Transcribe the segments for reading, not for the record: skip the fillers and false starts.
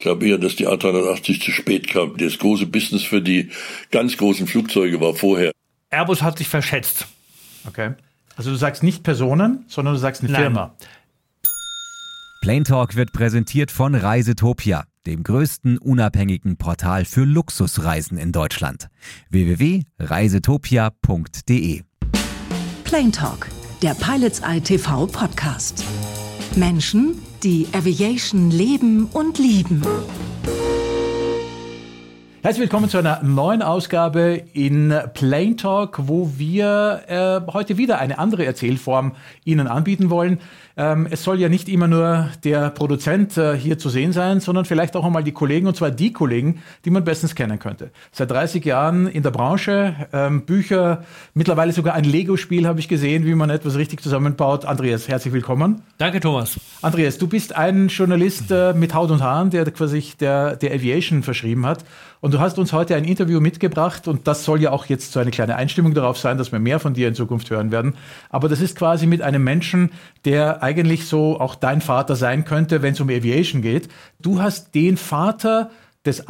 Ich glaube eher, dass die A380 zu spät kam. Das große Business für die ganz großen Flugzeuge war vorher. Airbus hat sich verschätzt. Okay. Also du sagst nicht Personen, sondern du sagst eine Firma. Plane Talk wird präsentiert von Reisetopia, dem größten unabhängigen Portal für Luxusreisen in Deutschland. www.reisetopia.de. Plane Talk, der Pilots Eye TV Podcast. Menschen, die Aviation leben und lieben. Herzlich willkommen zu einer neuen Ausgabe in Plane Talk, wo wir heute wieder eine andere Erzählform Ihnen anbieten wollen. Es soll ja nicht immer nur der Produzent hier zu sehen sein, sondern vielleicht auch einmal die Kollegen, und zwar die Kollegen, die man bestens kennen könnte. Seit 30 Jahren in der Branche, Bücher, mittlerweile sogar ein Lego-Spiel habe ich gesehen, wie man etwas richtig zusammenbaut. Andreas, herzlich willkommen. Danke, Thomas. Andreas, du bist ein Journalist mit Haut und Haaren, der quasi der Aviation verschrieben hat. Und du hast uns heute ein Interview mitgebracht und das soll ja auch jetzt so eine kleine Einstimmung darauf sein, dass wir mehr von dir in Zukunft hören werden. Aber das ist quasi mit einem Menschen, der eigentlich so auch dein Vater sein könnte, wenn es um Aviation geht. Du hast den Vater des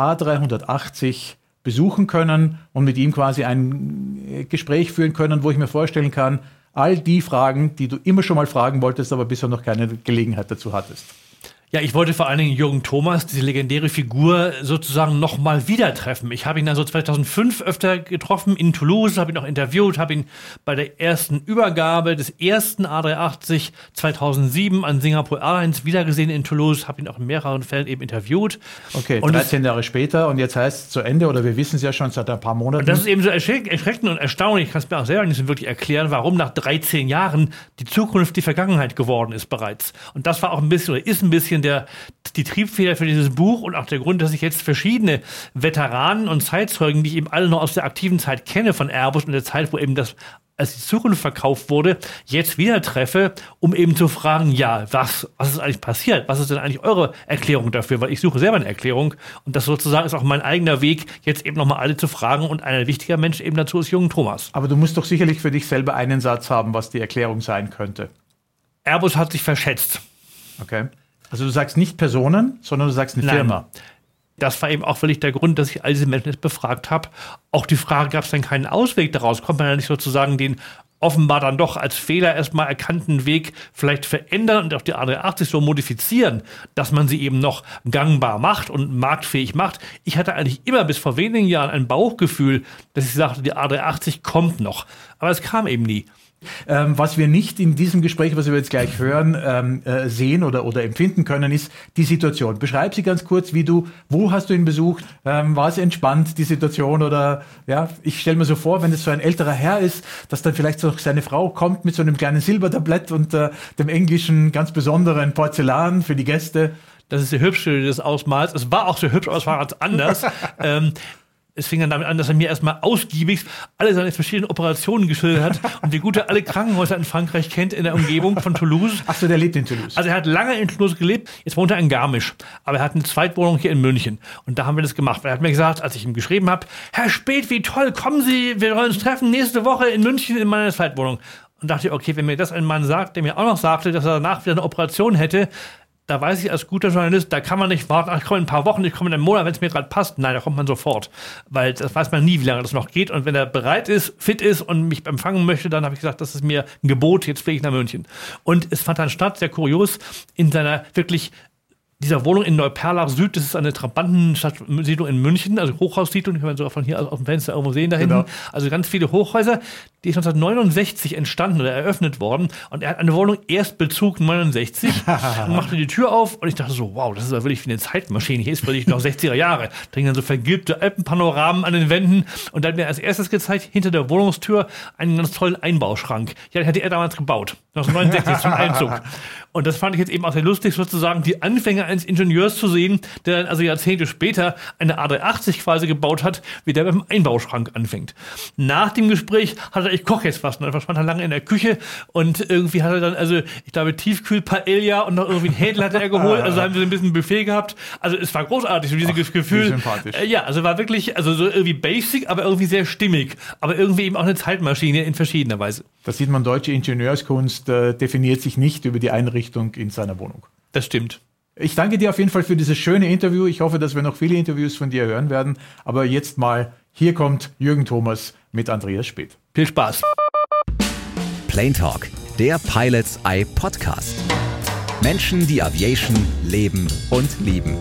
A380 besuchen können und mit ihm quasi ein Gespräch führen können, wo ich mir vorstellen kann, all die Fragen, die du immer schon mal fragen wolltest, aber bisher noch keine Gelegenheit dazu hattest. Ja, ich wollte vor allen Dingen Jürgen Thomas, diese legendäre Figur, sozusagen nochmal wieder treffen. Ich habe ihn dann so 2005 öfter getroffen in Toulouse, habe ihn auch interviewt, habe ihn bei der ersten Übergabe des ersten A380 2007 an Singapore Airlines wiedergesehen in Toulouse, habe ihn auch in mehreren Fällen eben interviewt. Okay, und 13 Jahre später und jetzt heißt es zu Ende, oder wir wissen es ja schon seit ein paar Monaten. Und das ist eben so erschreckend und erstaunlich, ich kann es mir auch selber nicht so wirklich erklären, warum nach 13 Jahren die Zukunft die Vergangenheit geworden ist bereits. Und das war auch ein bisschen, oder ist ein bisschen die Triebfeder für dieses Buch und auch der Grund, dass ich jetzt verschiedene Veteranen und Zeitzeugen, die ich eben alle noch aus der aktiven Zeit kenne von Airbus und der Zeit, wo eben das als die Zukunft verkauft wurde, jetzt wieder treffe, um eben zu fragen, ja, was ist eigentlich passiert? Was ist denn eigentlich eure Erklärung dafür? Weil ich suche selber eine Erklärung und das sozusagen ist auch mein eigener Weg, jetzt eben nochmal alle zu fragen und ein wichtiger Mensch eben dazu ist Jürgen Thomas. Aber du musst doch sicherlich für dich selber einen Satz haben, was die Erklärung sein könnte. Airbus hat sich verschätzt. Okay. Also du sagst nicht Personen, sondern du sagst eine Firma. Das war eben auch wirklich der Grund, dass ich all diese Menschen jetzt befragt habe. Auch die Frage, gab es denn keinen Ausweg daraus? Kommt man ja nicht sozusagen den offenbar dann doch als Fehler erstmal erkannten Weg vielleicht verändern und auch die A380 so modifizieren, dass man sie eben noch gangbar macht und marktfähig macht. Ich hatte eigentlich immer bis vor wenigen Jahren ein Bauchgefühl, dass ich sagte, die A380 kommt noch. Aber es kam eben nie. Was wir nicht in diesem Gespräch, was wir jetzt gleich hören, sehen oder empfinden können, ist die Situation. Beschreib sie ganz kurz, wo hast du ihn besucht? War es entspannt, die Situation? Oder ja, ich stelle mir so vor, wenn es so ein älterer Herr ist, dass dann vielleicht so seine Frau kommt mit so einem kleinen Silbertablett und dem englischen ganz besonderen Porzellan für die Gäste. Das ist sehr hübsch, wie du das ausmalst. Es war auch sehr hübsch, aber es war ganz anders. Es fing dann damit an, dass er mir erstmal ausgiebig alle seine verschiedenen Operationen geschildert hat und wie gut er alle Krankenhäuser in Frankreich kennt in der Umgebung von Toulouse. Ach so, der lebt in Toulouse. Also er hat lange in Toulouse gelebt, jetzt wohnt er in Garmisch, aber er hat eine Zweitwohnung hier in München und da haben wir das gemacht. Er hat mir gesagt, als ich ihm geschrieben habe, Herr Speth, wie toll, kommen Sie, wir wollen uns treffen nächste Woche in München in meiner Zweitwohnung. Und dachte, okay, wenn mir das ein Mann sagt, der mir auch noch sagte, dass er danach wieder eine Operation hätte, da weiß ich als guter Journalist, da kann man nicht warten, ich komme in ein paar Wochen, ich komme in einem Monat, wenn es mir gerade passt. Nein, da kommt man sofort, weil das weiß man nie, wie lange das noch geht. Und wenn er bereit ist, fit ist und mich empfangen möchte, dann habe ich gesagt, das ist mir ein Gebot, jetzt fliege ich nach München. Und es fand dann statt, sehr kurios, in seiner wirklich dieser Wohnung in Neuperlach Süd, das ist eine Trabantensiedlung in München, also Hochhaussiedlung, die kann man sogar von hier aus dem Fenster irgendwo sehen da hinten. Genau. Also ganz viele Hochhäuser, die ist 1969 entstanden oder eröffnet worden und er hat eine Wohnung Erstbezug 69 und machte die Tür auf und ich dachte so, wow, das ist ja wirklich wie eine Zeitmaschine, hier ist wirklich noch 60er Jahre. Da hingen dann so vergilbte Alpenpanoramen an den Wänden und dann hat mir als erstes gezeigt, hinter der Wohnungstür einen ganz tollen Einbauschrank. Ja, den hatte er damals gebaut, 1969 zum Einzug. Und das fand ich jetzt eben auch sehr lustig, sozusagen die Anfänge eines Ingenieurs zu sehen, der dann also Jahrzehnte später eine A380 quasi gebaut hat, wie der beim Einbauschrank anfängt. Nach dem Gespräch hat er, ich koche jetzt was, und dann verschwand er lange in der Küche und irgendwie hat er dann, also ich glaube Tiefkühl-Paella und noch irgendwie ein Händel hat er geholt, also haben wir so ein bisschen Buffet gehabt. Also es war großartig, so dieses Gefühl. Sympathisch. Ja, also war wirklich, also so irgendwie basic, aber irgendwie sehr stimmig, aber irgendwie eben auch eine Zeitmaschine in verschiedener Weise. Da sieht man, deutsche Ingenieurskunst definiert sich nicht über die Einrichtung in seiner Wohnung. Das stimmt. Ich danke dir auf jeden Fall für dieses schöne Interview. Ich hoffe, dass wir noch viele Interviews von dir hören werden. Aber jetzt mal, hier kommt Jürgen Thomas mit Andreas Späth. Viel Spaß. Plane Talk, der Pilot's Eye Podcast. Menschen, die Aviation leben und lieben.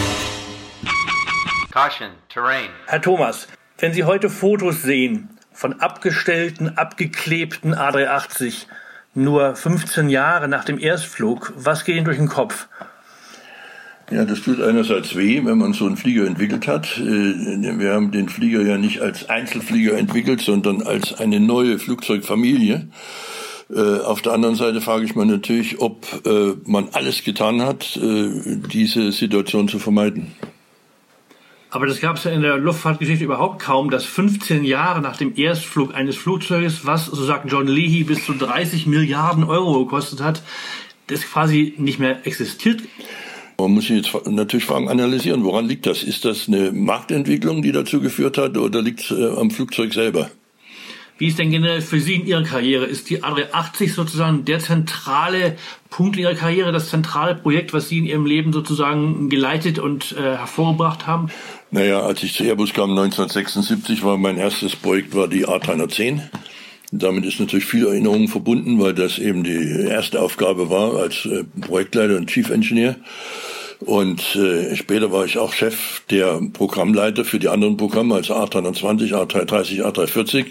Caution, Terrain. Herr Thomas, wenn Sie heute Fotos sehen von abgestellten, abgeklebten A380, nur 15 Jahre nach dem Erstflug, was geht Ihnen durch den Kopf? Ja, das tut einerseits weh, wenn man so einen Flieger entwickelt hat. Wir haben den Flieger ja nicht als Einzelflieger entwickelt, sondern als eine neue Flugzeugfamilie. Auf der anderen Seite frage ich mich natürlich, ob man alles getan hat, diese Situation zu vermeiden. Aber das gab es ja in der Luftfahrtgeschichte überhaupt kaum, dass 15 Jahre nach dem Erstflug eines Flugzeuges, was, so sagt John Leahy, bis zu 30 Milliarden Euro gekostet hat, das quasi nicht mehr existiert. Man muss sich jetzt natürlich Fragen analysieren, woran liegt das? Ist das eine Marktentwicklung, die dazu geführt hat, oder liegt es am Flugzeug selber? Wie ist denn generell für Sie in Ihrer Karriere? Ist die A380 sozusagen der zentrale Punkt in Ihrer Karriere, das zentrale Projekt, was Sie in Ihrem Leben sozusagen geleitet und hervorgebracht haben? Naja, als ich zu Airbus kam 1976, war mein erstes Projekt die A310. Damit ist natürlich viel Erinnerung verbunden, weil das eben die erste Aufgabe war als Projektleiter und Chief Engineer. Und später war ich auch Chef der Programmleiter für die anderen Programme, also A320, A330, A340.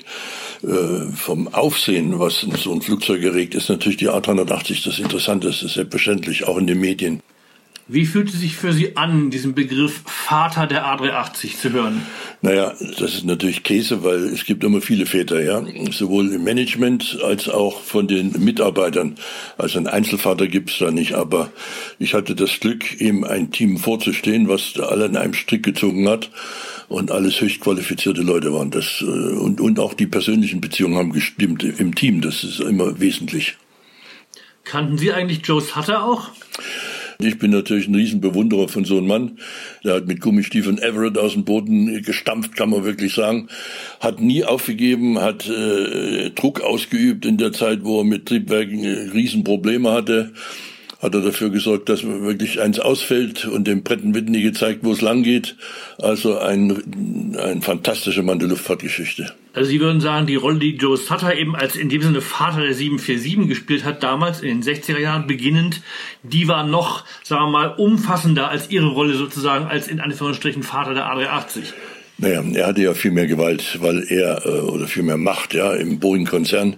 Vom Aufsehen, was so ein Flugzeug erregt, ist natürlich die A380 das Interessanteste, selbstverständlich, auch in den Medien. Wie fühlt es sich für Sie an, diesen Begriff Vater der A380 zu hören? Naja, das ist natürlich Käse, weil es gibt immer viele Väter, ja, sowohl im Management als auch von den Mitarbeitern. Also einen Einzelvater gibt's da nicht, aber ich hatte das Glück, eben ein Team vorzustehen, was alle an einem Strick gezogen hat und alles höchst qualifizierte Leute waren. Das und auch die persönlichen Beziehungen haben gestimmt im Team, das ist immer wesentlich. Kannten Sie eigentlich Joe Sutter auch? Ich bin natürlich ein Riesenbewunderer von so einem Mann. Der hat mit Gummistiefeln Everett aus dem Boden gestampft, kann man wirklich sagen. Hat nie aufgegeben, hat Druck ausgeübt in der Zeit, wo er mit Triebwerken Riesenprobleme hatte. Hat er dafür gesorgt, dass wirklich eins ausfällt und dem Pratt & Whitney gezeigt, wo es lang geht. Also ein fantastischer Mann der Luftfahrtgeschichte. Also Sie würden sagen, die Rolle, die Joe Sutter eben als in dem Sinne Vater der 747 gespielt hat, damals in den 60er Jahren beginnend, die war noch, sagen wir mal, umfassender als Ihre Rolle sozusagen als in Anführungsstrichen Vater der A380. Naja, er hatte ja viel mehr Gewalt, weil er, oder viel mehr Macht, ja, im Boeing-Konzern.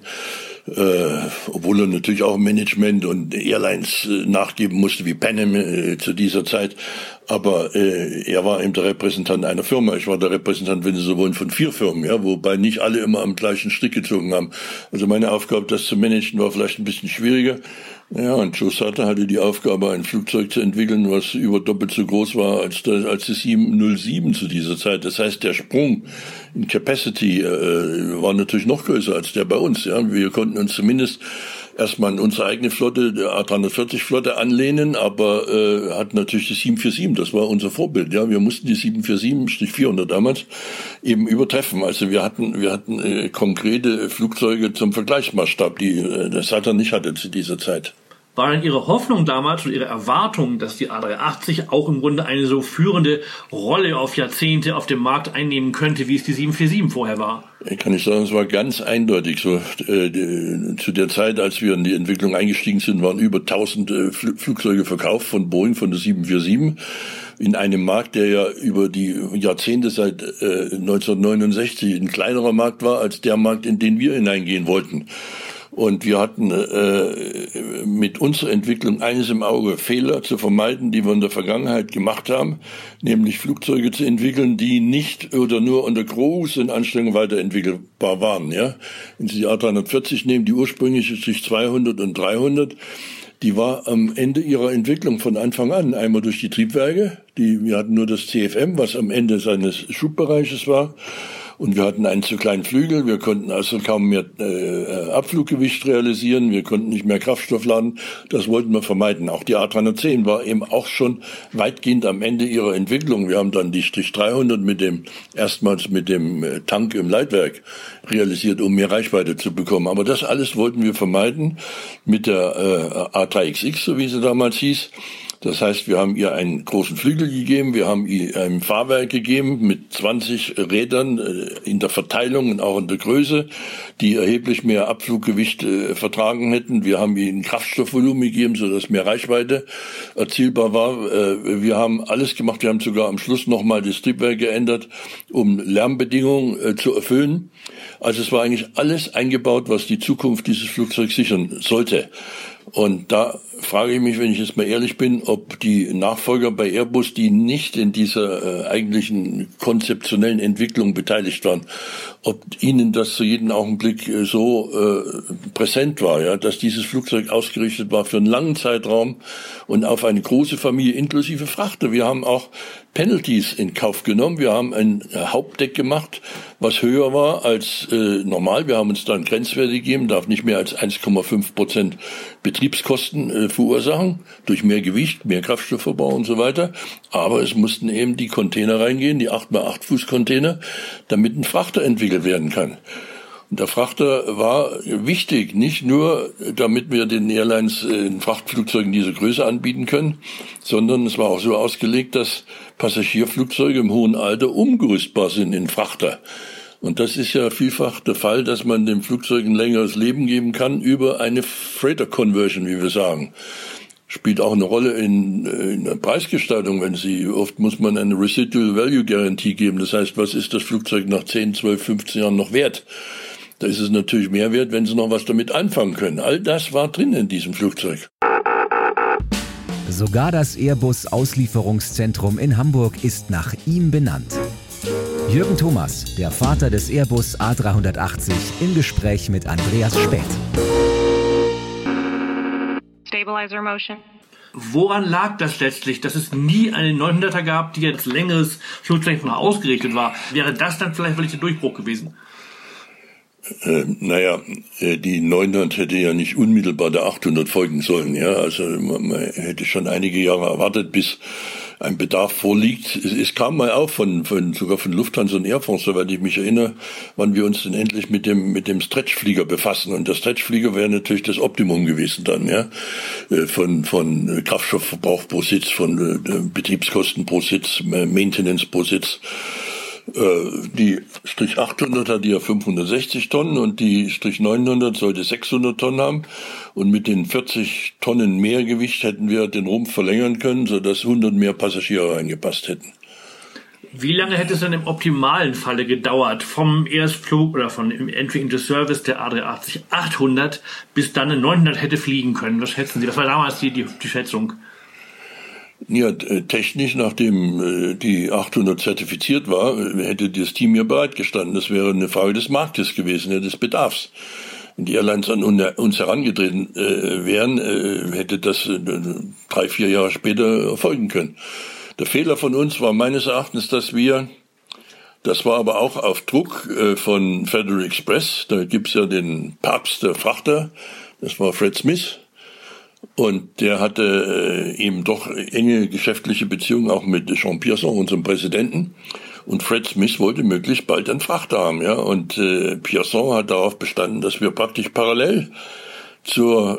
Obwohl er natürlich auch Management und Airlines nachgeben musste, wie Pan Am zu dieser Zeit. Aber er war eben der Repräsentant einer Firma. Ich war der Repräsentant, wenn Sie so wollen, von 4 Firmen, ja, wobei nicht alle immer am gleichen Strick gezogen haben. Also meine Aufgabe, das zu managen, war vielleicht ein bisschen schwieriger. Ja, und Joe Sutter hatte die Aufgabe, ein Flugzeug zu entwickeln, was über doppelt so groß war als die 707 zu dieser Zeit. Das heißt, der Sprung in Capacity war natürlich noch größer als der bei uns. Ja, wir konnten uns zumindest erstmal an unsere eigene Flotte, der A340-Flotte, anlehnen, aber hatten natürlich die 747, das war unser Vorbild. Ja, wir mussten die 747-400 damals eben übertreffen. Also wir hatten konkrete Flugzeuge zum Vergleichsmaßstab, die der Sutter nicht hatte zu dieser Zeit. War denn Ihre Hoffnung damals und Ihre Erwartung, dass die A380 auch im Grunde eine so führende Rolle auf Jahrzehnte auf dem Markt einnehmen könnte, wie es die 747 vorher war? Ich kann nicht sagen, es war ganz eindeutig so. Zu der Zeit, als wir in die Entwicklung eingestiegen sind, waren über 1000 Flugzeuge verkauft von Boeing, von der 747. In einem Markt, der ja über die Jahrzehnte seit 1969 ein kleinerer Markt war, als der Markt, in den wir hineingehen wollten. Und wir hatten mit unserer Entwicklung eines im Auge: Fehler zu vermeiden, die wir in der Vergangenheit gemacht haben, nämlich Flugzeuge zu entwickeln, die nicht oder nur unter großen Anstrengungen weiterentwickelbar waren. Ja, wenn Sie die A340 nehmen, die ursprüngliche sich 200 und 300, die war am Ende ihrer Entwicklung von Anfang an einmal durch die Triebwerke. Wir hatten nur das CFM, was am Ende seines Schubbereiches war. Und wir hatten einen zu kleinen Flügel, wir konnten also kaum mehr Abfluggewicht realisieren, wir konnten nicht mehr Kraftstoff laden, das wollten wir vermeiden. Auch die A310 war eben auch schon weitgehend am Ende ihrer Entwicklung. Wir haben dann die Strich 300 erstmals mit dem Tank im Leitwerk realisiert, um mehr Reichweite zu bekommen. Aber das alles wollten wir vermeiden mit der A3XX, so wie sie damals hieß. Das heißt, wir haben ihr einen großen Flügel gegeben, wir haben ihr ein Fahrwerk gegeben mit 20 Rädern in der Verteilung und auch in der Größe, die erheblich mehr Abfluggewicht vertragen hätten. Wir haben ihr ein Kraftstoffvolumen gegeben, sodass mehr Reichweite erzielbar war. Wir haben alles gemacht, wir haben sogar am Schluss nochmal das Triebwerk geändert, um Lärmbedingungen zu erfüllen. Also es war eigentlich alles eingebaut, was die Zukunft dieses Flugzeugs sichern sollte. Und da frage ich mich, wenn ich jetzt mal ehrlich bin, ob die Nachfolger bei Airbus, die nicht in dieser eigentlichen konzeptionellen Entwicklung beteiligt waren, ob ihnen das zu jedem Augenblick so präsent war, ja, dass dieses Flugzeug ausgerichtet war für einen langen Zeitraum und auf eine große Familie inklusive Frachter. Wir haben auch Penalties in Kauf genommen. Wir haben ein Hauptdeck gemacht, was höher war als normal. Wir haben uns dann Grenzwerte gegeben, darf nicht mehr als 1,5% Betriebskosten verursachen, durch mehr Gewicht, mehr Kraftstoffverbrauch und so weiter. Aber es mussten eben die Container reingehen, die 8x8 Fuß Container, damit ein Frachter entwickelt werden kann. Und der Frachter war wichtig, nicht nur, damit wir den Airlines in Frachtflugzeugen diese Größe anbieten können, sondern es war auch so ausgelegt, dass Passagierflugzeuge im hohen Alter umgerüstbar sind in Frachter. Und das ist ja vielfach der Fall, dass man dem Flugzeug ein längeres Leben geben kann über eine Freighter-Conversion, wie wir sagen. Spielt auch eine Rolle in der Preisgestaltung, oft muss man eine Residual Value Guarantee geben. Das heißt, was ist das Flugzeug nach 10, 12, 15 Jahren noch wert? Da ist es natürlich mehr wert, wenn Sie noch was damit anfangen können. All das war drin in diesem Flugzeug. Sogar das Airbus-Auslieferungszentrum in Hamburg ist nach ihm benannt. Jürgen Thomas, der Vater des Airbus A380, im Gespräch mit Andreas Späth. Stabilizer motion. Woran lag das letztlich, dass es nie einen 900er gab, die als längeres Flugzeug mal ausgerichtet war? Wäre das dann vielleicht wirklich der Durchbruch gewesen? Die 900 hätte ja nicht unmittelbar der 800 folgen sollen, ja. Also man hätte schon einige Jahre erwartet, bis ein Bedarf vorliegt. Es kam mal auf sogar von Lufthansa und Air France, soweit ich mich erinnere, wann wir uns denn endlich mit dem Stretchflieger befassen. Und der Stretchflieger wäre natürlich das Optimum gewesen dann, ja. Von Kraftstoffverbrauch pro Sitz, von Betriebskosten pro Sitz, Maintenance pro Sitz. Die Strich 800 hat ja 560 Tonnen und die Strich 900 sollte 600 Tonnen haben. Und mit den 40 Tonnen mehr Gewicht hätten wir den Rumpf verlängern können, sodass 100 mehr Passagiere reingepasst hätten. Wie lange hätte es dann im optimalen Falle gedauert, vom Erstflug oder von Entry into Service der A380-800 bis dann ein 900 hätte fliegen können? Was schätzen Sie? Das war damals die Schätzung. Ja, technisch, nachdem die 800 zertifiziert war, hätte das Team ja bereitgestanden. Das wäre eine Frage des Marktes gewesen, des Bedarfs. Wenn die Airlines an uns herangetreten wären, hätte das 3-4 Jahre später erfolgen können. Der Fehler von uns war meines Erachtens, das war aber auch auf Druck von Federal Express, da gibt's ja den Papst der Frachter, das war Fred Smith. Und der hatte eben doch enge geschäftliche Beziehungen auch mit Jean Pierson, unserem Präsidenten. Und Fred Smith wollte möglichst bald einen Frachter haben, ja. Und Pierson hat darauf bestanden, dass wir praktisch parallel zur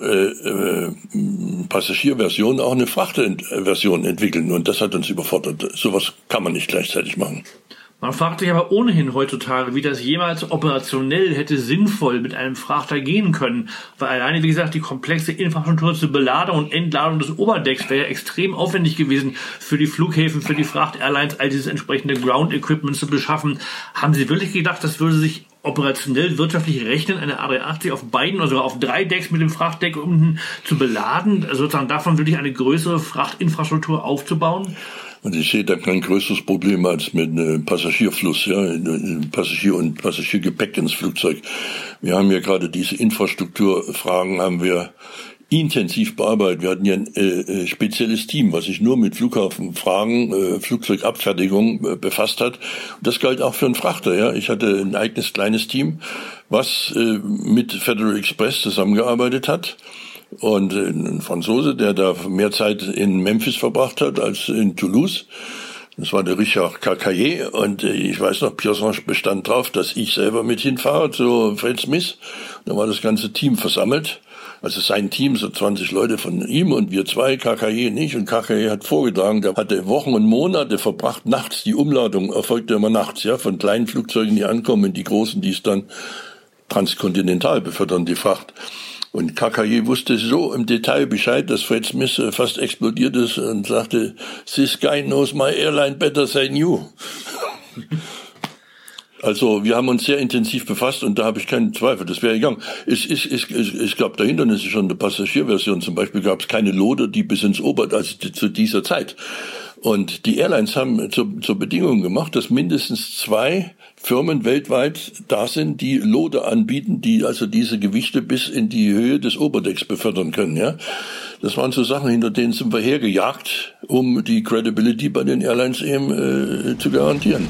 Passagierversion auch eine Frachterversion entwickeln. Und das hat uns überfordert. Sowas kann man nicht gleichzeitig machen. Man fragt sich aber ohnehin heutzutage, wie das jemals operationell hätte sinnvoll mit einem Frachter gehen können. Weil alleine, wie gesagt, die komplexe Infrastruktur zur Beladung und Entladung des Oberdecks wäre ja extrem aufwendig gewesen für die Flughäfen, für die Fracht-Airlines, all dieses entsprechende Ground-Equipment zu beschaffen. Haben Sie wirklich gedacht, das würde sich operationell wirtschaftlich rechnen, eine A380 auf beiden oder sogar auf 3 Decks mit dem Frachtdeck unten zu beladen? Also sozusagen davon wirklich eine größere Frachtinfrastruktur aufzubauen? Und ich sehe da kein größeres Problem als mit einem Passagierfluss, ja, Passagier und Passagiergepäck ins Flugzeug. Wir haben ja gerade diese Infrastrukturfragen haben wir intensiv bearbeitet. Wir hatten ja ein spezielles Team, was sich nur mit Flughafenfragen, Flugzeugabfertigung befasst hat. Und das galt auch für einen Frachter, ja. Ich hatte ein eigenes kleines Team, was mit Federal Express zusammengearbeitet hat. Und ein Franzose, der da mehr Zeit in Memphis verbracht hat als in Toulouse. Das war der Richard Cacaillet. Und ich weiß noch, Pierson bestand drauf, dass ich selber mit hinfahre zu Fred Smith. Da war das ganze Team versammelt. Also sein Team, so 20 Leute von ihm und wir zwei, KKJ nicht. Und KKJ hat vorgetragen, der hatte Wochen und Monate verbracht, nachts. Die Umladung erfolgte immer nachts, ja, von kleinen Flugzeugen, die ankommen, die großen, die es dann transkontinental befördern, die Fracht. Und KKJ wusste so im Detail Bescheid, dass Fred Smith fast explodiert ist und sagte, "This guy knows my airline better than you." Also wir haben uns sehr intensiv befasst und da habe ich keinen Zweifel, das wäre gegangen. Es gab da Hindernisse schon in der Passagierversion. Zum Beispiel gab es keine Loader, die bis ins also zu dieser Zeit. Und die Airlines haben zur Bedingung gemacht, dass mindestens 2 Firmen weltweit da sind, die Loader anbieten, die also diese Gewichte bis in die Höhe des Oberdecks befördern können. Ja, das waren so Sachen, hinter denen sind wir hergejagt, um die Credibility bei den Airlines eben zu garantieren.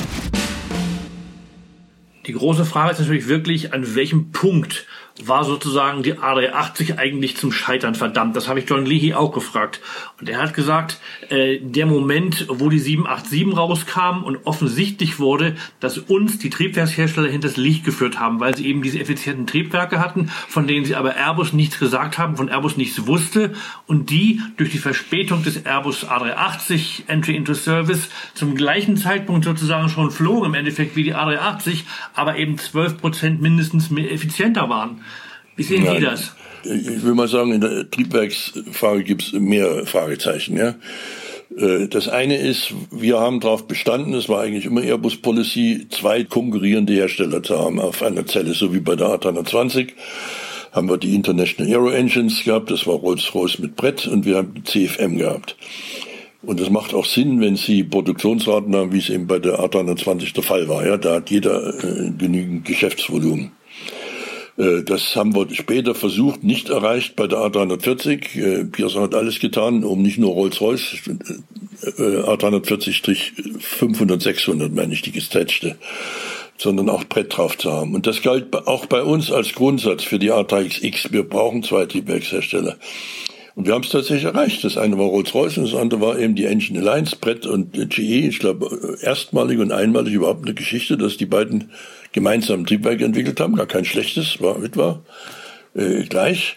Die große Frage ist natürlich wirklich, an welchem Punkt war sozusagen die A380 eigentlich zum Scheitern verdammt? Das habe ich John Leahy auch gefragt. Und er hat gesagt, der Moment, wo die 787 rauskam und offensichtlich wurde, dass uns die Triebwerkshersteller hinters Licht geführt haben, weil sie eben diese effizienten Triebwerke hatten, von denen sie aber Airbus nichts gesagt haben, von Airbus nichts wusste und die durch die Verspätung des Airbus A380 Entry into Service zum gleichen Zeitpunkt sozusagen schon flogen, im Endeffekt wie die A380, aber eben 12% mindestens mehr effizienter waren. Wie sehen Sie das? Ich will mal sagen, in der Triebwerksfrage gibt es mehr Fragezeichen. Ja? Das eine ist, wir haben darauf bestanden, es war eigentlich immer Airbus Policy, 2 konkurrierende Hersteller zu haben auf einer Zelle, so wie bei der A320. Haben wir die International Aero Engines gehabt, das war Rolls-Royce mit Brett und wir haben die CFM gehabt. Und das macht auch Sinn, wenn Sie Produktionsraten haben, wie es eben bei der A320 der Fall war. Ja, da hat jeder genügend Geschäftsvolumen. Das haben wir später versucht, nicht erreicht bei der A340. Pearson hat alles getan, um nicht nur Rolls-Royce, A340-500, 600, meine ich, die gestretchte, sondern auch Brett drauf zu haben. Und das galt auch bei uns als Grundsatz für die A3XX. Wir brauchen 2 Triebwerkshersteller. Und wir haben es tatsächlich erreicht. Das eine war Rolls-Royce und das andere war eben die Engine Alliance, Brett und GE. Ich glaube, erstmalig und einmalig überhaupt eine Geschichte, dass die beiden gemeinsam Triebwerke entwickelt haben. Gar kein schlechtes, war etwa gleich.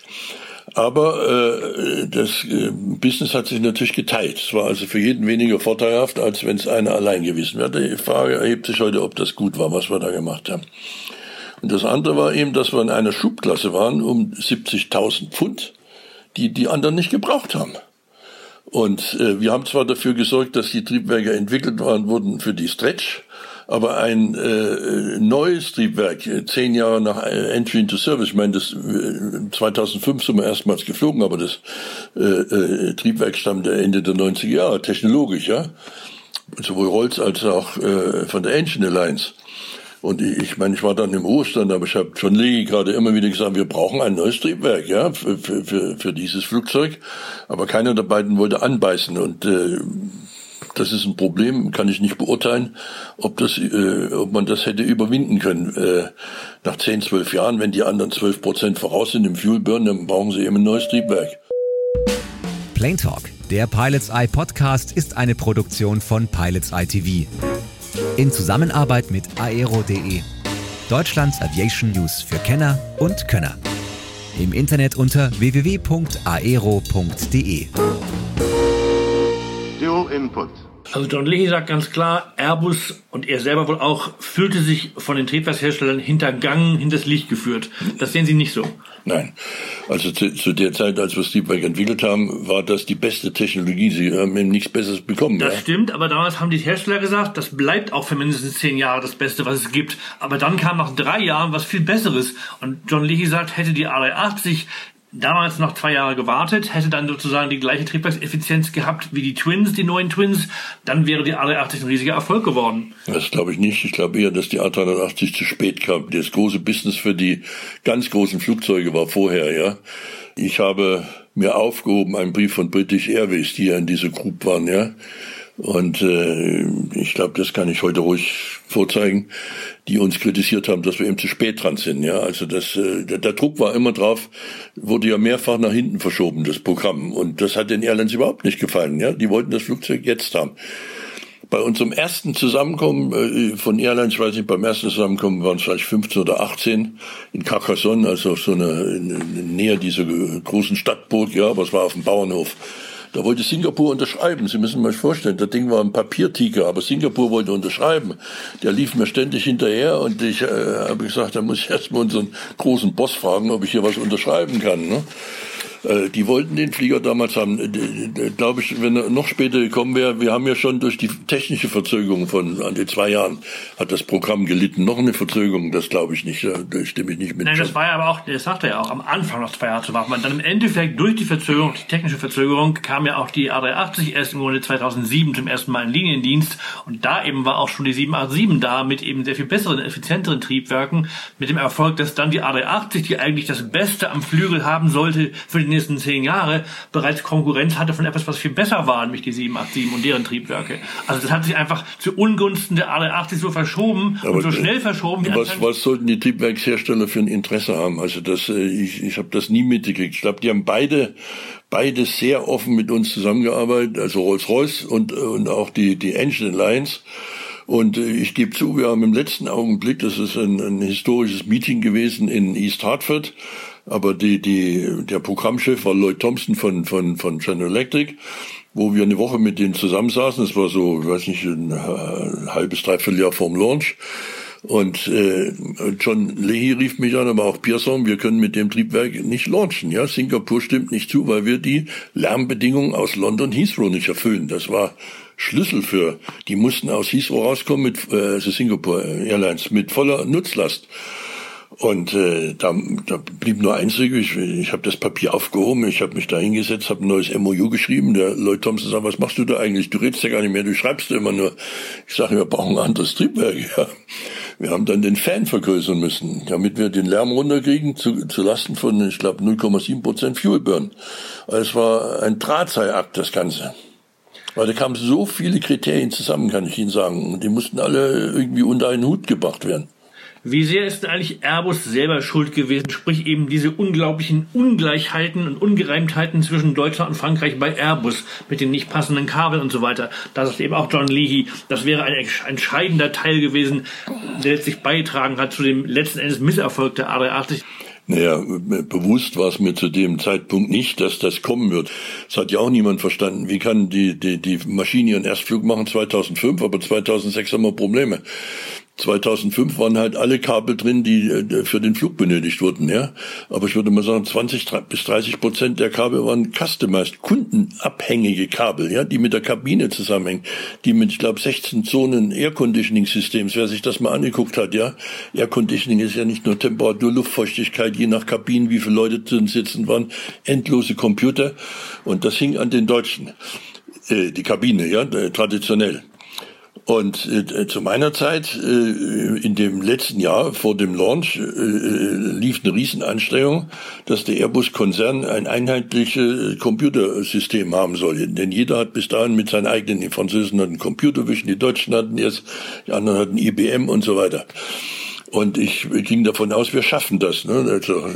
Aber das Business hat sich natürlich geteilt. Es war also für jeden weniger vorteilhaft, als wenn es einer allein gewesen wäre. Die Frage erhebt sich heute, ob das gut war, was wir da gemacht haben. Und das andere war eben, dass wir in einer Schubklasse waren um 70.000 Pfund, die anderen nicht gebraucht haben. Und wir haben zwar dafür gesorgt, dass die Triebwerke entwickelt wurden für die Stretch, aber ein neues Triebwerk, 10 Jahre nach Entry into Service, ich meine, das 2005 sind wir erstmals geflogen, aber das Triebwerk stammt Ende der 90er Jahre, technologisch, ja, sowohl Rolls als auch von der Engine Alliance. Und ich meine, ich war dann im Ruhestand, aber ich habe John Leahy gerade immer wieder gesagt, wir brauchen ein neues Triebwerk, ja, für dieses Flugzeug. Aber keiner der beiden wollte anbeißen und das ist ein Problem, kann ich nicht beurteilen, ob man das hätte überwinden können. Nach 10, 12 Jahren, wenn die anderen 12% voraus sind im Fuel Burn, dann brauchen sie eben ein neues Triebwerk. Plane Talk, der Pilots Eye Podcast, ist eine Produktion von Pilots Eye TV. In Zusammenarbeit mit aero.de, Deutschlands Aviation News für Kenner und Könner. Im Internet unter www.aero.de. Dual Input. Also John Leahy sagt ganz klar, Airbus und er selber wohl auch fühlte sich von den Triebwerksherstellern hintergangen, hinters Licht geführt. Das sehen Sie nicht so? Nein. Also zu der Zeit, als wir das Triebwerk entwickelt haben, war das die beste Technologie. Sie haben eben nichts Besseres bekommen. Das stimmt, aber damals haben die Hersteller gesagt, das bleibt auch für mindestens 10 Jahre das Beste, was es gibt. Aber dann kam nach 3 Jahren was viel Besseres. Und John Leahy sagt, hätte die A380 damals noch 2 Jahre gewartet, hätte dann sozusagen die gleiche Triebwerkseffizienz gehabt wie die Twins, die neuen Twins, dann wäre die A380 ein riesiger Erfolg geworden. Das glaube ich nicht. Ich glaube eher, dass die A380 zu spät kam. Das große Business für die ganz großen Flugzeuge war vorher, ja. Ich habe mir aufgehoben einen Brief von British Airways, die ja in dieser Group waren, ja. Und ich glaube, das kann ich heute ruhig vorzeigen, die uns kritisiert haben, dass wir eben zu spät dran sind. Ja, also der Druck war immer drauf, wurde ja mehrfach nach hinten verschoben, das Programm. Und das hat den Airlines überhaupt nicht gefallen. Ja, die wollten das Flugzeug jetzt haben. Bei unserem ersten Zusammenkommen von Airlines, ich weiß nicht, beim ersten Zusammenkommen waren es vielleicht 15 oder 18 in Carcassonne, also auf so in Nähe dieser großen Stadtburg, ja, aber es war auf dem Bauernhof. Da wollte Singapur unterschreiben. Sie müssen sich vorstellen, das Ding war ein Papiertiger, aber Singapur wollte unterschreiben. Der lief mir ständig hinterher und ich habe gesagt, da muss ich erstmal unseren großen Boss fragen, ob ich hier was unterschreiben kann. Ne? Die wollten den Flieger damals haben. Glaube ich, wenn er noch später gekommen wäre, wir haben ja schon durch die technische Verzögerung von an den 2 Jahren hat das Programm gelitten. Noch eine Verzögerung, das glaube ich nicht. Da stimme ich nicht mit. Nein, das war ja aber auch, das sagte er ja auch, am Anfang noch 2 Jahre zu warten. Und dann im Endeffekt durch die Verzögerung, die technische Verzögerung, kam ja auch die A380 erst im Grunde 2007 zum ersten Mal in Liniendienst. Und da eben war auch schon die 787 da mit eben sehr viel besseren, effizienteren Triebwerken. Mit dem Erfolg, dass dann die A380, die eigentlich das Beste am Flügel haben sollte für die nächsten 10 Jahre, bereits Konkurrenz hatte von etwas, was viel besser war, nämlich die 787 und deren Triebwerke. Also das hat sich einfach zu Ungunsten der A380 so verschoben und so schnell verschoben. Was sollten die Triebwerkshersteller für ein Interesse haben? Also das, ich habe das nie mitgekriegt. Ich glaube, die haben beide sehr offen mit uns zusammengearbeitet, also Rolls-Royce und auch die Engine Alliance. Und ich gebe zu, wir haben im letzten Augenblick, das ist ein historisches Meeting gewesen in East Hartford, aber der Programmchef war Lloyd Thompson von General Electric, wo wir eine Woche mit denen zusammensaßen. Das war so, ich weiß nicht, ein halbes, dreiviertel Jahr vorm Launch. Und John Leahy rief mich an, aber auch Pearson, wir können mit dem Triebwerk nicht launchen. Ja, Singapur stimmt nicht zu, weil wir die Lärmbedingungen aus London Heathrow nicht erfüllen. Das war Schlüssel für, die mussten aus Heathrow rauskommen also Singapore Airlines mit voller Nutzlast. Und da blieb nur eins übrig. Ich habe das Papier aufgehoben, ich habe mich da hingesetzt, habe ein neues MOU geschrieben. Der Lloyd Thompson sagt, was machst du da eigentlich? Du redest ja gar nicht mehr, du schreibst immer nur. Ich sage, wir brauchen ein anderes Triebwerk. Ja. Wir haben dann den Fan vergrößern müssen, damit wir den Lärm runterkriegen, zu Lasten von, ich glaube, 0,7% Fuel Burn. Es war ein Drahtseilakt, das Ganze. Weil da kamen so viele Kriterien zusammen, kann ich Ihnen sagen. Die mussten alle irgendwie unter einen Hut gebracht werden. Wie sehr ist denn eigentlich Airbus selber schuld gewesen? Sprich eben diese unglaublichen Ungleichheiten und Ungereimtheiten zwischen Deutschland und Frankreich bei Airbus mit den nicht passenden Kabeln und so weiter. Da sagt eben auch John Leahy, das wäre ein entscheidender Teil gewesen, der letztlich beigetragen hat zu dem letzten Endes Misserfolg der A380. Naja, bewusst war es mir zu dem Zeitpunkt nicht, dass das kommen wird. Das hat ja auch niemand verstanden. Wie kann die Maschine ihren Erstflug machen 2005, aber 2006 haben wir Probleme. 2005 waren halt alle Kabel drin, die für den Flug benötigt wurden, ja. Aber ich würde mal sagen, 20-30% der Kabel waren customized, kundenabhängige Kabel, ja, die mit der Kabine zusammenhängen, die mit, ich glaube, 16 Zonen Air-Conditioning-Systems, wer sich das mal angeguckt hat, ja. Air-Conditioning ist ja nicht nur Temperatur, Luftfeuchtigkeit, je nach Kabinen, wie viele Leute drin sitzen, waren endlose Computer. Und das hing an den Deutschen. Die Kabine, ja, traditionell. Und zu meiner Zeit, in dem letzten Jahr vor dem Launch, lief eine Riesenanstrengung, dass der Airbus-Konzern ein einheitliches Computersystem haben soll. Denn jeder hat bis dahin mit seinen eigenen, die Franzosen hatten Computervision, die Deutschen hatten erst, die anderen hatten IBM und so weiter. Und ich ging davon aus, wir schaffen das. Ne? Also,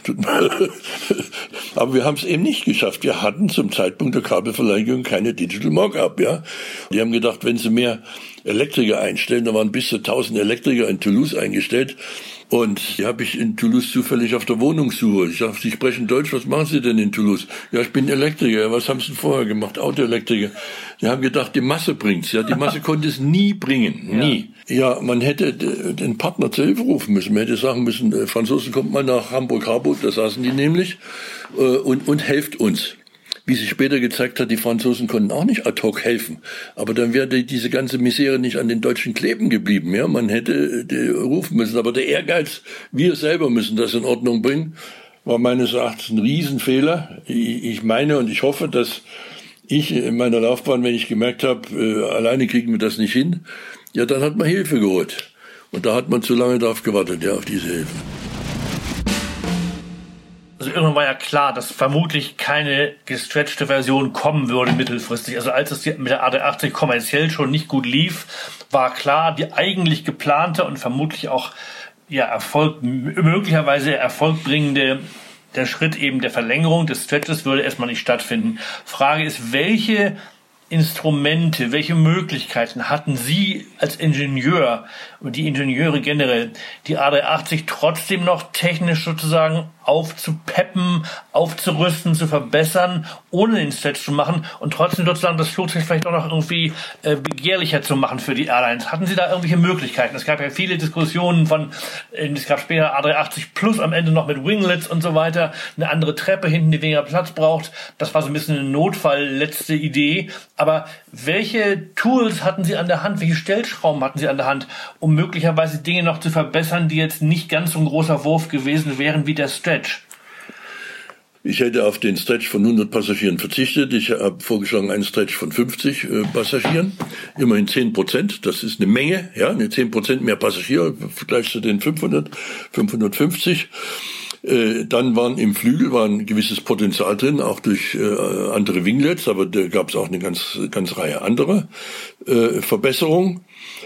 aber wir haben es eben nicht geschafft. Wir hatten zum Zeitpunkt der Kabelverleihung keine Digital Mockup. Ja? Die haben gedacht, wenn sie mehr Elektriker einstellen, da waren bis zu 1000 Elektriker in Toulouse eingestellt. Und die habe ich in Toulouse zufällig auf der Wohnungssuche. Ich sage, Sie sprechen Deutsch, was machen Sie denn in Toulouse? Ja, ich bin Elektriker. Was haben Sie denn vorher gemacht? Autoelektriker. Die haben gedacht, die Masse bringt's. Ja, die Masse konnte es nie bringen. Nie. Ja, man hätte den Partner zur Hilfe rufen müssen. Man hätte sagen müssen, Franzosen, kommt mal nach Hamburg-Harburg, da saßen die nämlich, und helft uns. Wie sich später gezeigt hat, die Franzosen konnten auch nicht ad hoc helfen. Aber dann wäre diese ganze Misere nicht an den Deutschen kleben geblieben. Ja, man hätte rufen müssen. Aber der Ehrgeiz, wir selber müssen das in Ordnung bringen, war meines Erachtens ein Riesenfehler. Ich meine und ich hoffe, dass ich in meiner Laufbahn, wenn ich gemerkt habe, alleine kriegen wir das nicht hin, ja, dann hat man Hilfe geholt. Und da hat man zu lange darauf gewartet, ja, auf diese Hilfe. Also irgendwann war ja klar, dass vermutlich keine gestretchte Version kommen würde mittelfristig. Also als es mit der A380 kommerziell schon nicht gut lief, war klar, die eigentlich geplante und vermutlich auch möglicherweise erfolgbringende der Schritt eben der Verlängerung des Stretches würde erstmal nicht stattfinden. Frage ist, welche Instrumente, welche Möglichkeiten hatten Sie als Ingenieur und die Ingenieure generell, die A380 trotzdem noch technisch sozusagen aufzupeppen, aufzurüsten, zu verbessern, ohne den Stretch zu machen und trotzdem sozusagen das Flugzeug vielleicht auch noch irgendwie begehrlicher zu machen für die Airlines? Hatten Sie da irgendwelche Möglichkeiten? Es gab ja viele Diskussionen es gab später A380 Plus am Ende noch mit Winglets und so weiter, eine andere Treppe hinten, die weniger Platz braucht. Das war so ein bisschen eine letzte Idee. Aber welche Tools hatten Sie an der Hand, welche Stellschrauben hatten Sie an der Hand, um möglicherweise Dinge noch zu verbessern, die jetzt nicht ganz so ein großer Wurf gewesen wären wie der Stretch? Ich hätte auf den Stretch von 100 Passagieren verzichtet. Ich habe vorgeschlagen einen Stretch von 50 Passagieren. Immerhin 10%. Das ist eine Menge, ja, eine 10% mehr Passagiere im Vergleich zu den 550. Dann waren im Flügel ein gewisses Potenzial drin, auch durch andere Winglets, aber da gab es auch eine ganz Reihe anderer Verbesserungen.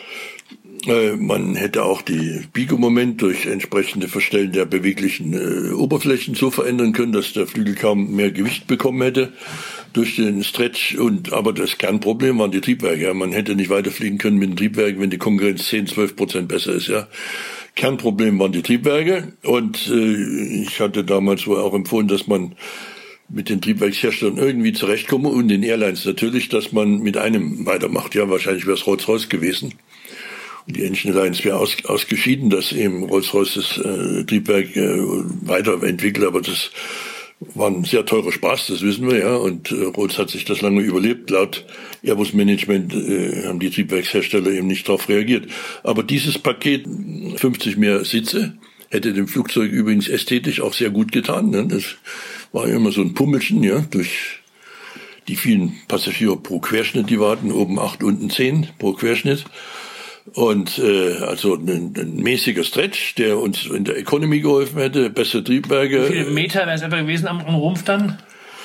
Man hätte auch die Biegemoment durch entsprechende Verstellen der beweglichen Oberflächen so verändern können, dass der Flügel kaum mehr Gewicht bekommen hätte durch den Stretch. Aber das Kernproblem waren die Triebwerke. Ja. Man hätte nicht weiterfliegen können mit den Triebwerken, wenn die Konkurrenz 10-12% besser ist. Ja. Kernproblem waren die Triebwerke und ich hatte damals wohl auch empfohlen, dass man mit den Triebwerksherstellern irgendwie zurechtkomme und den Airlines natürlich, dass man mit einem weitermacht. Ja, wahrscheinlich wäre es Rolls-Royce gewesen. Und die Engine Alliance wäre ausgeschieden, dass eben Rolls-Royce das Triebwerk weiterentwickelt, aber das war ein sehr teurer Spaß, das wissen wir, ja, und Rolls hat sich das lange überlebt. Laut Airbus Management haben die Triebwerkshersteller eben nicht darauf reagiert. Aber dieses Paket, 50 mehr Sitze, hätte dem Flugzeug übrigens ästhetisch auch sehr gut getan. Ne? Das war immer so ein Pummelchen, ja, durch die vielen Passagiere pro Querschnitt, die warten, oben 8, unten 10 pro Querschnitt. Und also ein mäßiger Stretch, der uns in der Economy geholfen hätte, bessere Triebwerke. Wie viele Meter wäre es etwa gewesen am Rumpf dann?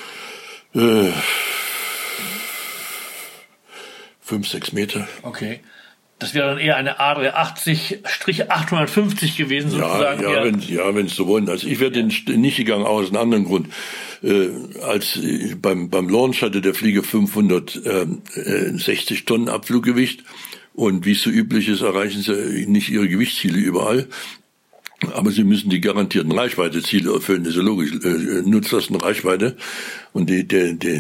5-6 Meter. Okay. Das wäre dann eher eine A380-850 gewesen, sozusagen. Ja, wenn es so wollen. Also ich wäre den nicht gegangen, auch aus einem anderen Grund. Beim Launch hatte der Flieger 560 Tonnen Abfluggewicht. Und wie es so üblich ist, erreichen sie nicht ihre Gewichtsziele überall. Aber sie müssen die garantierten Reichweiteziele erfüllen, das ist ja logisch, Nutzlast und Reichweite. Und die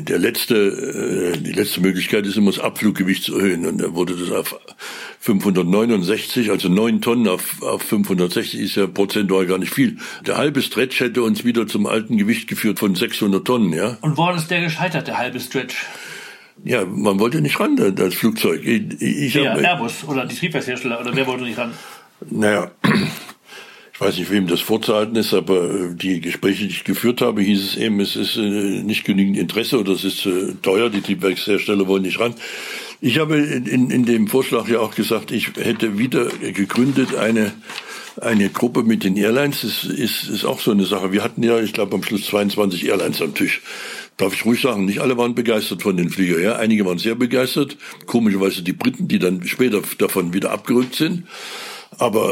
letzte Möglichkeit ist immer, das Abfluggewicht zu erhöhen. Und da wurde das auf 569, also 9 Tonnen auf 560 ist ja prozentual gar nicht viel. Der halbe Stretch hätte uns wieder zum alten Gewicht geführt von 600 Tonnen, ja. Und woran ist der gescheitert, der halbe Stretch? Ja, man wollte nicht ran, das Flugzeug. Airbus oder die Triebwerkshersteller, oder wer wollte nicht ran? Naja, ich weiß nicht, wem das vorzuhalten ist, aber die Gespräche, die ich geführt habe, hieß es eben, es ist nicht genügend Interesse oder es ist teuer, die Triebwerkshersteller wollen nicht ran. Ich habe in dem Vorschlag ja auch gesagt, ich hätte wieder gegründet eine Gruppe mit den Airlines. Das ist auch so eine Sache. Wir hatten ja, ich glaube, am Schluss 22 Airlines am Tisch. Darf ich ruhig sagen, nicht alle waren begeistert von den Fliegern. Ja? Einige waren sehr begeistert. Komischerweise die Briten, die dann später davon wieder abgerückt sind. Aber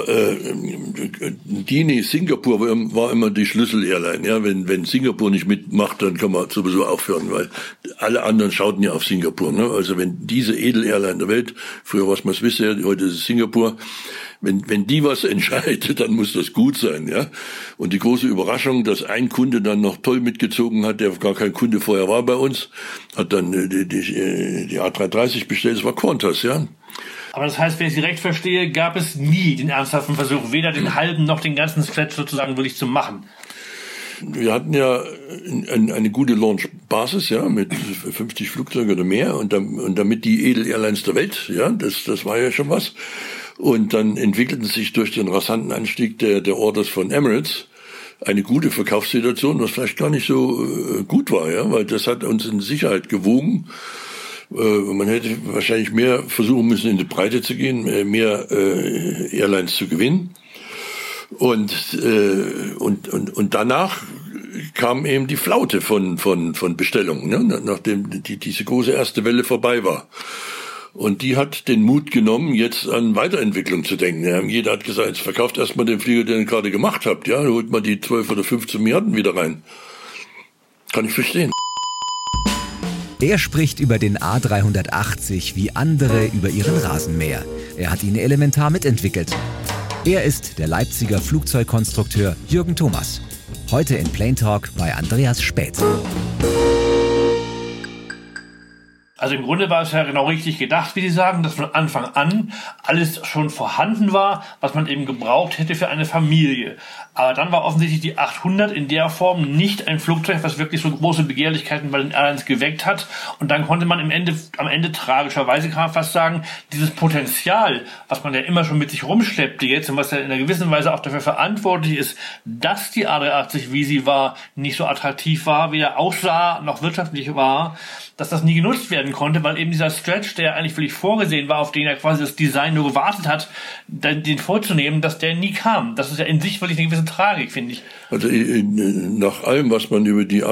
Singapur war immer die Schlüssel-Airline. Ja? Wenn Singapur nicht mitmacht, dann kann man sowieso aufhören, weil alle anderen schauten ja auf Singapur. Ne? Also wenn diese Edel-Airline der Welt, früher war es mal Swissair, heute ist es Singapur, wenn die was entscheidet, dann muss das gut sein, ja. Und die große Überraschung, dass ein Kunde dann noch toll mitgezogen hat, der gar kein Kunde vorher war bei uns, hat dann die A330 bestellt, das war Qantas, ja. Aber das heißt, wenn ich Sie recht verstehe, gab es nie den ernsthaften Versuch, weder den halben noch den ganzen Stretch sozusagen wirklich zu machen. Wir hatten ja eine gute Launch-Basis, ja, mit 50 Flugzeugen oder mehr und damit die Edel-Airlines der Welt, ja, das war ja schon was. Und dann entwickelten sich durch den rasanten Anstieg der Orders von Emirates eine gute Verkaufssituation, was vielleicht gar nicht so gut war, ja, weil das hat uns in Sicherheit gewogen. Man hätte wahrscheinlich mehr versuchen müssen, in die Breite zu gehen, mehr Airlines zu gewinnen. Und danach kam eben die Flaute von Bestellungen, ne, nachdem diese große erste Welle vorbei war. Und die hat den Mut genommen, jetzt an Weiterentwicklung zu denken. Ja, jeder hat gesagt, jetzt verkauft erstmal den Flieger, den ihr gerade gemacht habt. Ja, holt mal die 12 oder 15 Milliarden wieder rein. Kann ich verstehen. Er spricht über den A380 wie andere über ihren Rasenmäher. Er hat ihn elementar mitentwickelt. Er ist der Leipziger Flugzeugkonstrukteur Jürgen Thomas. Heute in Plane Talk bei Andreas Späth. Also im Grunde war es ja genau richtig gedacht, wie Sie sagen, dass von Anfang an alles schon vorhanden war, was man eben gebraucht hätte für eine Familie. Aber dann war offensichtlich die 800 in der Form nicht ein Flugzeug, was wirklich so große Begehrlichkeiten bei den Airlines geweckt hat. Und dann konnte man am Ende tragischerweise, kann man fast sagen, dieses Potenzial, was man ja immer schon mit sich rumschleppte jetzt und was ja in einer gewissen Weise auch dafür verantwortlich ist, dass die A380, wie sie war, nicht so attraktiv war, weder aussah noch wirtschaftlich war, dass das nie genutzt werden konnte, weil eben dieser Stretch, der eigentlich völlig vorgesehen war, auf den ja quasi das Design nur gewartet hat, den vorzunehmen, dass der nie kam. Das ist ja in sich wirklich eine gewisse Tragik, finde ich. Also nach allem, was man über die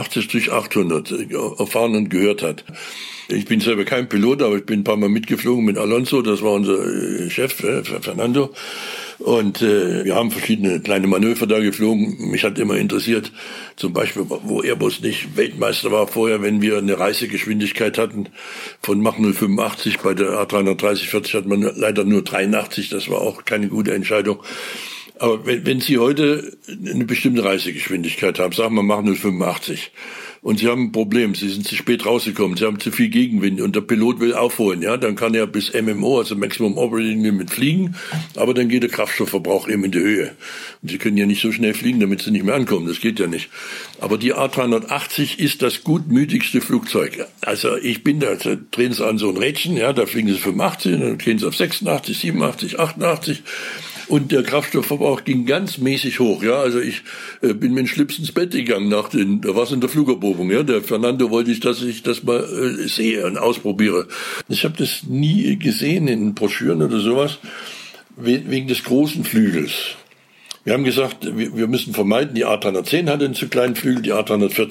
A380-800 erfahren und gehört hat, ich bin selber kein Pilot, aber ich bin ein paar Mal mitgeflogen mit Alonso, das war unser Chef, Fernando. Und wir haben verschiedene kleine Manöver da geflogen. Mich hat immer interessiert, zum Beispiel, wo Airbus nicht Weltmeister war vorher, wenn wir eine Reisegeschwindigkeit hatten von Mach 085. Bei der A330-40 hat man leider nur 83. Das war auch keine gute Entscheidung. Aber wenn Sie heute eine bestimmte Reisegeschwindigkeit haben, sagen wir Mach 085, und Sie haben ein Problem, Sie sind zu spät rausgekommen, Sie haben zu viel Gegenwind und der Pilot will aufholen, ja, dann kann er bis MMO, also Maximum Operating Limit, fliegen, aber dann geht der Kraftstoffverbrauch eben in die Höhe. Und Sie können ja nicht so schnell fliegen, damit Sie nicht mehr ankommen, das geht ja nicht. Aber die A380 ist das gutmütigste Flugzeug. Also ich bin da drehen Sie an so ein Rädchen, ja, da fliegen Sie 85, dann gehen Sie auf 86, 87, 88. Und der Kraftstoffverbrauch ging ganz mäßig hoch, ja. Also ich bin mit dem Schlips ins Bett gegangen da war es in der Flugerprobung, ja. Der Fernando wollte dass ich das mal sehe und ausprobiere. Ich habe das nie gesehen in Broschüren oder sowas, wegen des großen Flügels. Wir haben gesagt, wir müssen vermeiden, die A310 hat einen zu kleinen Flügel, die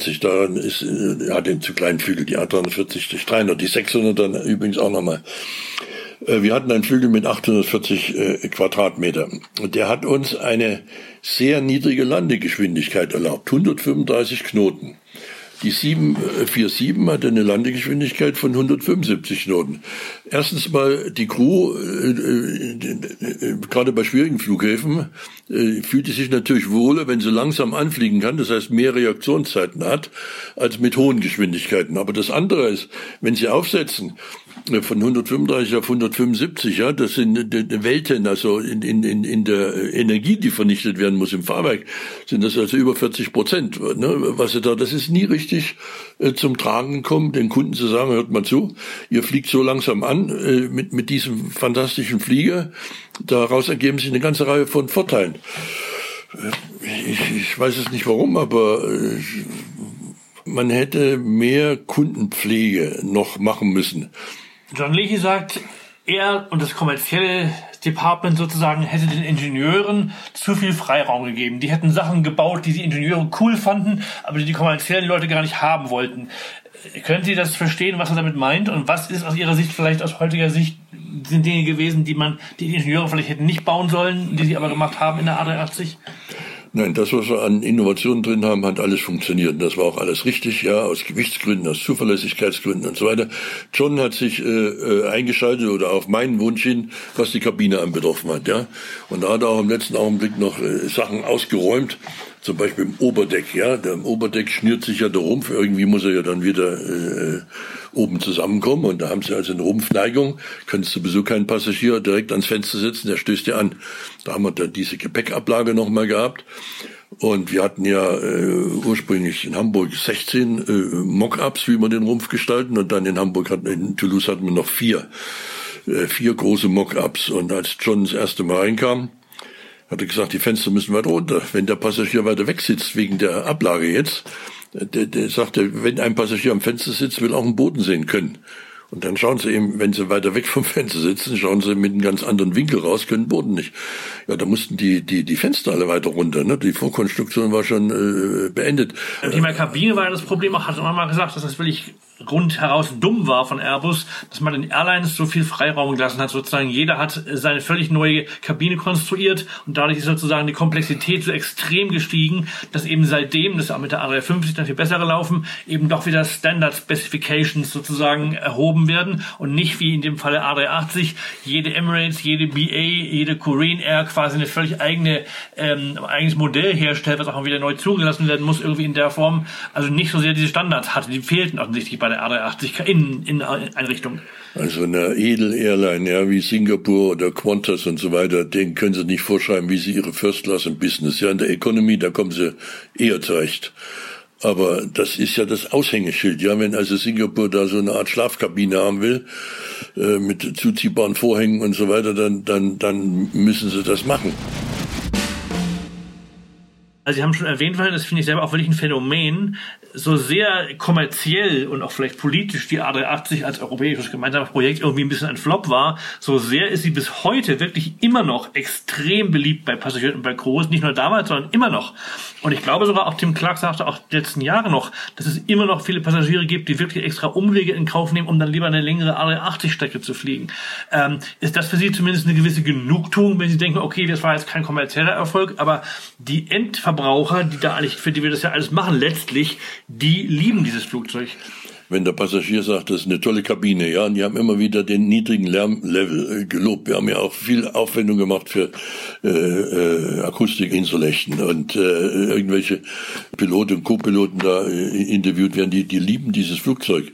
A340 hat einen zu kleinen Flügel, die A340-300, die 600 dann übrigens auch nochmal. Wir hatten einen Flügel mit 840 Quadratmeter. Und der hat uns eine sehr niedrige Landegeschwindigkeit erlaubt, 135 Knoten. Die 747 hatte eine Landegeschwindigkeit von 175 Knoten. Erstens mal die Crew, gerade bei schwierigen Flughäfen, fühlt sich natürlich wohler, wenn sie langsam anfliegen kann, das heißt mehr Reaktionszeiten hat, als mit hohen Geschwindigkeiten. Aber das andere ist, wenn sie aufsetzen, von 135 auf 175, ja, das sind Welten, also in der Energie, die vernichtet werden muss im Fahrwerk, sind das also über 40%, ne, was sie da, das ist nie richtig zum Tragen gekommen, den Kunden zu sagen, hört mal zu, ihr fliegt so langsam an, mit diesem fantastischen Flieger, daraus ergeben sich eine ganze Reihe von Vorteilen. Ich weiß es nicht warum, aber man hätte mehr Kundenpflege noch machen müssen. John Leahy sagt, er und das kommerzielle Department sozusagen hätte den Ingenieuren zu viel Freiraum gegeben. Die hätten Sachen gebaut, die Ingenieure cool fanden, aber die kommerziellen Leute gar nicht haben wollten. Können Sie das verstehen, was er damit meint? Und was ist aus Ihrer Sicht, vielleicht aus heutiger Sicht, sind Dinge gewesen, die Ingenieure vielleicht hätten nicht bauen sollen, die sie aber gemacht haben in der A380? Nein, das, was wir an Innovationen drin haben, hat alles funktioniert. Das war auch alles richtig, ja, aus Gewichtsgründen, aus Zuverlässigkeitsgründen und so weiter. John hat sich eingeschaltet oder auf meinen Wunsch hin, was die Kabine anbetroffen hat, ja. Und da hat er auch im letzten Augenblick noch Sachen ausgeräumt, zum Beispiel im Oberdeck, ja. Im Oberdeck schnürt sich ja der Rumpf, irgendwie muss er ja dann wieder oben zusammenkommen und da haben sie also eine Rumpfneigung, können sowieso keinen Passagier direkt ans Fenster setzen, der stößt ja an. Da haben wir dann diese Gepäckablage nochmal gehabt und wir hatten ja ursprünglich in Hamburg 16 Mock-ups, wie wir den Rumpf gestalten und dann in Toulouse hatten wir noch 4 große Mock-ups und als John das erste Mal reinkam, hat er gesagt, die Fenster müssen weiter runter. Wenn der Passagier weiter weg sitzt wegen der Ablage jetzt, der sagte, wenn ein Passagier am Fenster sitzt, will auch einen Boden sehen können. Und dann schauen sie eben, wenn sie weiter weg vom Fenster sitzen, schauen sie mit einem ganz anderen Winkel raus, können den Boden nicht. Ja, da mussten die Fenster alle weiter runter, ne? Die Vorkonstruktion war schon beendet. Im Thema Kabine war ja das Problem auch, hat man mal gesagt, dass das wirklich rundheraus dumm war von Airbus, dass man den Airlines so viel Freiraum gelassen hat. Sozusagen jeder hat seine völlig neue Kabine konstruiert und dadurch ist sozusagen die Komplexität so extrem gestiegen, dass eben seitdem, das auch mit der A350 dann viel bessere laufen, eben doch wieder Standard Specifications sozusagen erhoben werden und nicht wie in dem Falle A380 jede Emirates, jede BA, jede Korean Air quasi eine völlig eigenes Modell herstellt, was auch wieder neu zugelassen werden muss, irgendwie in der Form. Also nicht so sehr diese Standards hatte, die fehlten offensichtlich bei der A380 in Einrichtungen. Also eine Edel-Airline, ja, wie Singapur oder Qantas und so weiter, denen können sie nicht vorschreiben, wie sie ihre First Class im Business, ja, in der Economy, da kommen sie eher zurecht. Aber das ist ja das Aushängeschild, ja, wenn also Singapur da so eine Art Schlafkabine haben will, mit zuziehbaren Vorhängen und so weiter, dann müssen sie das machen. Also Sie haben schon erwähnt, weil das finde ich selber auch wirklich ein Phänomen, so sehr kommerziell und auch vielleicht politisch die A380 als europäisches gemeinsames Projekt irgendwie ein bisschen ein Flop war, so sehr ist sie bis heute wirklich immer noch extrem beliebt bei Passagieren und bei Crews, nicht nur damals, sondern immer noch. Und ich glaube sogar, auch Tim Clark sagte auch die letzten Jahre noch, dass es immer noch viele Passagiere gibt, die wirklich extra Umwege in Kauf nehmen, um dann lieber eine längere A380-Strecke zu fliegen. Ist das für Sie zumindest eine gewisse Genugtuung, wenn Sie denken, okay, das war jetzt kein kommerzieller Erfolg, aber die Endverbraucher, die da eigentlich, für die wir das ja alles machen, letztlich, die lieben dieses Flugzeug. Wenn der Passagier sagt, das ist eine tolle Kabine, ja, und die haben immer wieder den niedrigen Lärmlevel gelobt. Wir haben ja auch viel Aufwendung gemacht für Akustik-Insulation und irgendwelche Piloten und Co-Piloten da interviewt werden, die lieben dieses Flugzeug.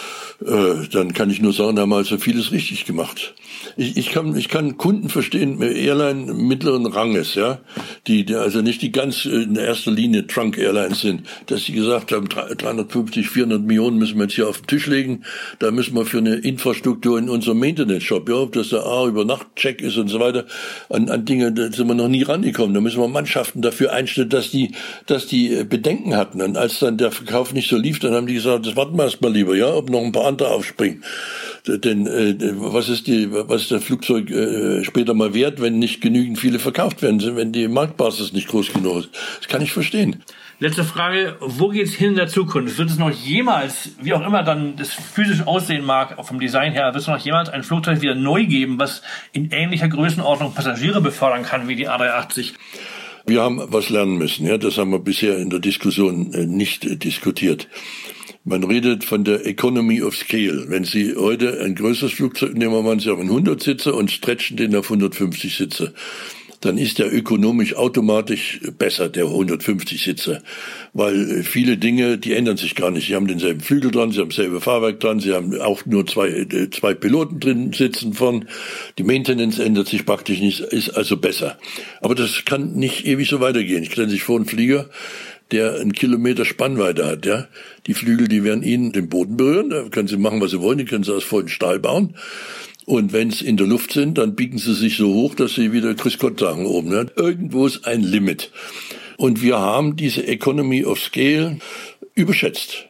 Dann kann ich nur sagen, da haben wir also vieles richtig gemacht. Ich kann Kunden verstehen, Airline mittleren Ranges, ja, die also nicht die ganz in erster Linie Trunk Airlines sind, dass sie gesagt haben, 350, 400 Millionen müssen wir jetzt hier auf den Tisch legen, da müssen wir für eine Infrastruktur in unserem Maintenance-Shop, ja, ob das der Über-Nacht-Check ist und so weiter, an Dinge, da sind wir noch nie rangekommen, da müssen wir Mannschaften dafür einstellen, dass die Bedenken hatten. Und als dann der Verkauf nicht so lief, dann haben die gesagt, das warten wir erstmal lieber, ja, ob noch ein paar andere aufspringen. Denn was ist der Flugzeug später mal wert, wenn nicht genügend viele verkauft werden, wenn die Marktbasis nicht groß genug ist? Das kann ich verstehen. Letzte Frage, wo geht's hin in der Zukunft? Wird es noch jemals, wie auch immer dann das physisch aussehen mag, auch vom Design her, wird es noch jemals ein Flugzeug wieder neu geben, was in ähnlicher Größenordnung Passagiere befördern kann wie die A380? Wir haben was lernen müssen, ja, das haben wir bisher in der Diskussion nicht diskutiert. Man redet von der Economy of Scale. Wenn Sie heute ein größeres Flugzeug nehmen, man Sie auch einen 100-Sitzer und stretchen den auf 150 Sitze, dann ist der ökonomisch automatisch besser, der 150-Sitzer. Weil viele Dinge, die ändern sich gar nicht. Sie haben denselben Flügel dran, Sie haben dasselbe Fahrwerk dran, Sie haben auch nur zwei Piloten drin sitzen vorn. Die Maintenance ändert sich praktisch nicht, ist also besser. Aber das kann nicht ewig so weitergehen. Ich stelle sich vor, einen Flieger, der 1 Kilometer Spannweite hat, ja. Die Flügel, die werden Ihnen den Boden berühren, da können Sie machen, was Sie wollen, die können Sie aus vollem Stahl bauen. Und wenn es in der Luft sind, dann biegen sie sich so hoch, dass sie wieder Grüß Gott sagen oben. Ne? Irgendwo ist ein Limit. Und wir haben diese Economy of Scale überschätzt.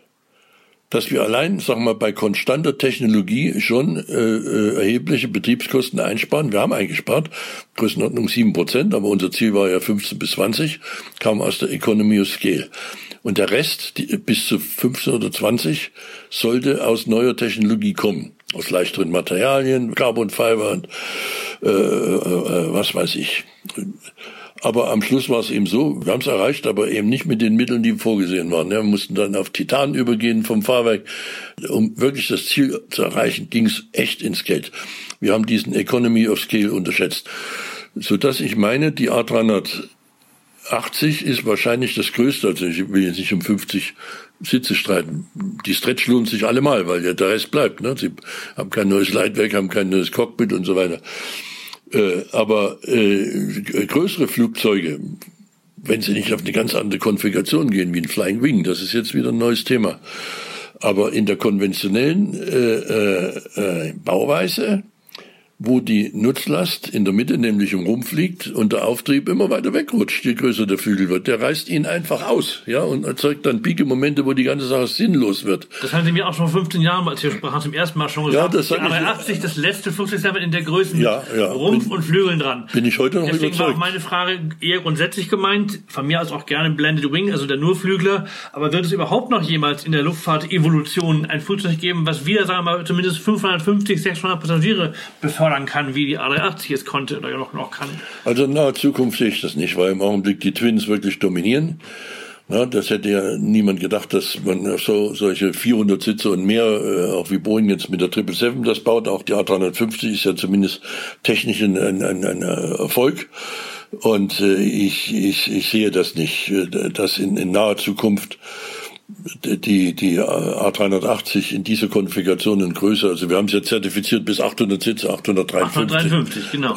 Dass wir allein, sagen wir mal, bei konstanter Technologie schon erhebliche Betriebskosten einsparen. Wir haben eingespart, Größenordnung 7%, aber unser Ziel war ja 15 bis 20, kam aus der Economy of Scale. Und der Rest, bis zu 15 oder 20, sollte aus neuer Technologie kommen. Aus leichteren Materialien, Carbon Fiber und was weiß ich. Aber am Schluss war es eben so, wir haben es erreicht, aber eben nicht mit den Mitteln, die vorgesehen waren. Wir mussten dann auf Titan übergehen vom Fahrwerk. Um wirklich das Ziel zu erreichen, ging es echt ins Geld. Wir haben diesen Economy of Scale unterschätzt. Sodass ich meine, die A380 ist wahrscheinlich das Größte. Also ich will jetzt nicht um 50 Sitze streiten. Die Stretch lohnt sich allemal, weil ja der Rest bleibt. Ne? Sie haben kein neues Leitwerk, haben kein neues Cockpit und so weiter. Aber größere Flugzeuge, wenn sie nicht auf eine ganz andere Konfiguration gehen, wie ein Flying Wing, das ist jetzt wieder ein neues Thema. Aber in der konventionellen Bauweise wo die Nutzlast in der Mitte nämlich rumfliegt und der Auftrieb immer weiter wegrutscht, je größer der Flügel wird. Der reißt ihn einfach aus, ja, und erzeugt dann Piekemomente, wo die ganze Sache sinnlos wird. Das haben Sie mir auch schon vor 15 Jahren, als wir sprachen, zum ersten Mal schon gesagt. Ja, das die A380, das letzte Flugzeug in der Größe mit Rumpf und Flügeln dran. Bin ich heute noch Deswegen überzeugt. war auch meine Frage eher grundsätzlich gemeint, von mir aus auch gerne Blended Wing, also der Nurflügler, aber wird es überhaupt noch jemals in der Luftfahrt-Evolution ein Flugzeug geben, was wieder, sagen wir mal, zumindest 550, 600 Passagiere befördern kann, wie die A380 es konnte oder noch kann? Also in naher Zukunft sehe ich das nicht, weil im Augenblick die Twins wirklich dominieren. Ja, das hätte ja niemand gedacht, dass man solche 400 Sitze und mehr, auch wie Boeing jetzt mit der 777 das baut, auch die A350 ist ja zumindest technisch ein Erfolg. Und ich sehe das nicht, dass in naher Zukunft die A380 in dieser Konfiguration und Größe, also wir haben es ja zertifiziert bis 800 Sitze, 853, genau.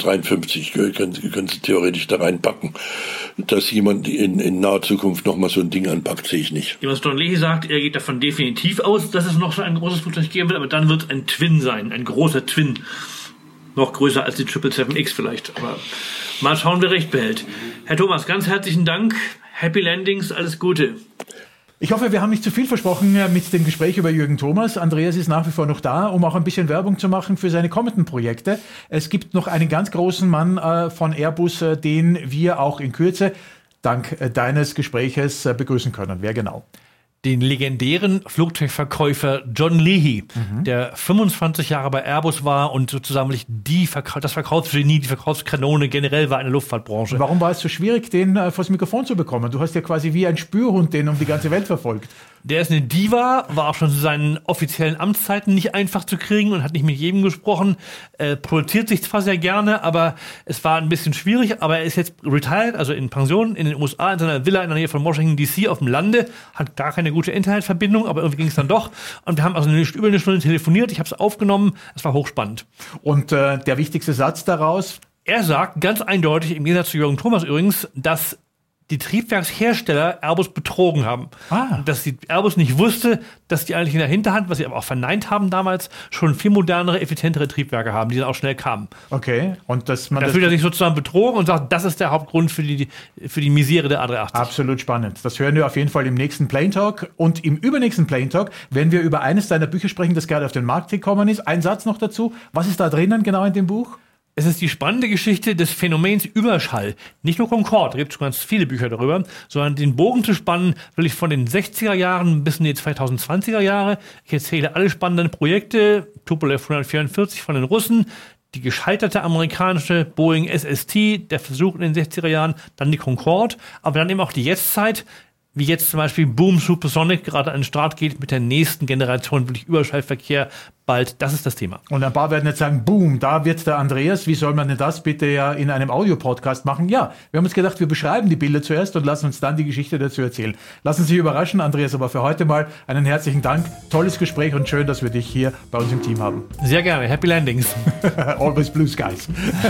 853 können Sie theoretisch da reinpacken. Dass jemand in naher Zukunft nochmal so ein Ding anpackt, sehe ich nicht. Was Don Leahy sagt, er geht davon definitiv aus, dass es noch so ein großes Flugzeug geben wird, aber dann wird es ein Twin sein, ein großer Twin. Noch größer als die 777X vielleicht, aber mal schauen, wer recht behält. Herr Thomas, ganz herzlichen Dank. Happy Landings, alles Gute. Ich hoffe, wir haben nicht zu viel versprochen mit dem Gespräch über Jürgen Thomas. Andreas ist nach wie vor noch da, um auch ein bisschen Werbung zu machen für seine kommenden Projekte. Es gibt noch einen ganz großen Mann von Airbus, den wir auch in Kürze dank deines Gespräches begrüßen können. Wer genau? Den legendären Flugzeugverkäufer John Leahy, der 25 Jahre bei Airbus war und sozusagen das Verkaufsgenie, die Verkaufskanone generell war in der Luftfahrtbranche. Warum war es so schwierig, den vors Mikrofon zu bekommen? Du hast ja quasi wie ein Spürhund den um die ganze Welt verfolgt. Der ist eine Diva, war auch schon zu seinen offiziellen Amtszeiten nicht einfach zu kriegen und hat nicht mit jedem gesprochen. Produziert sich zwar sehr gerne, aber es war ein bisschen schwierig. Aber er ist jetzt retired, also in Pension in den USA, in seiner Villa in der Nähe von Washington D.C. auf dem Lande. Hat gar keine gute Internetverbindung, aber irgendwie ging es dann doch. Und wir haben also über eine Stunde telefoniert. Ich habe es aufgenommen. Es war hochspannend. Und der wichtigste Satz daraus? Er sagt ganz eindeutig, im Gegensatz zu Jürgen Thomas übrigens, dass die Triebwerkshersteller Airbus betrogen haben. Dass die Airbus nicht wusste, dass die eigentlich in der Hinterhand, was sie aber auch verneint haben damals, schon viel modernere, effizientere Triebwerke haben, die dann auch schnell kamen. Okay. Und dass man da fühlt er sich sozusagen betrogen und sagt, das ist der Hauptgrund für die Misere der A380. Absolut spannend. Das hören wir auf jeden Fall im nächsten Plane Talk. Und im übernächsten Plane Talk werden wir über eines deiner Bücher sprechen, das gerade auf den Markt gekommen ist. Ein Satz noch dazu. Was ist da drinnen genau in dem Buch? Es ist die spannende Geschichte des Phänomens Überschall. Nicht nur Concorde, da gibt es ganz viele Bücher darüber, sondern den Bogen zu spannen, will ich von den 60er Jahren bis in die 2020er Jahre. Ich erzähle alle spannenden Projekte, Tupolev 144 von den Russen, die gescheiterte amerikanische Boeing SST, der Versuch in den 60er Jahren, dann die Concorde, aber dann eben auch die Jetztzeit, wie jetzt zum Beispiel Boom Supersonic gerade an den Start geht mit der nächsten Generation, wirklich Überschallverkehr bald. Das ist das Thema. Und ein paar werden jetzt sagen, boom, da wird der Andreas, wie soll man denn das bitte ja in einem Audio-Podcast machen? Ja, wir haben uns gedacht, wir beschreiben die Bilder zuerst und lassen uns dann die Geschichte dazu erzählen. Lassen Sie sich überraschen, Andreas, aber für heute mal einen herzlichen Dank. Tolles Gespräch und schön, dass wir dich hier bei uns im Team haben. Sehr gerne. Happy Landings. Always blue skies.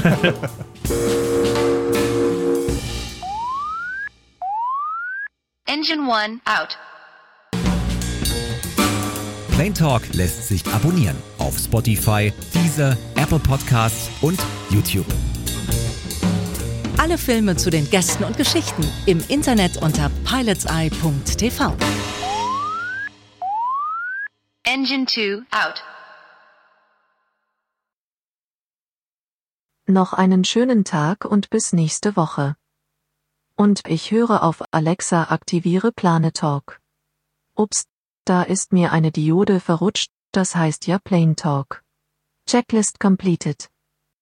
Engine 1 out. Plane Talk lässt sich abonnieren auf Spotify, Deezer, Apple Podcasts und YouTube. Alle Filme zu den Gästen und Geschichten im Internet unter pilotseye.tv. Engine 2 out. Noch einen schönen Tag und bis nächste Woche. Und ich höre auf Alexa, aktiviere Planet Talk. Ups, da ist mir eine Diode verrutscht, das heißt ja Plane Talk. Checklist completed.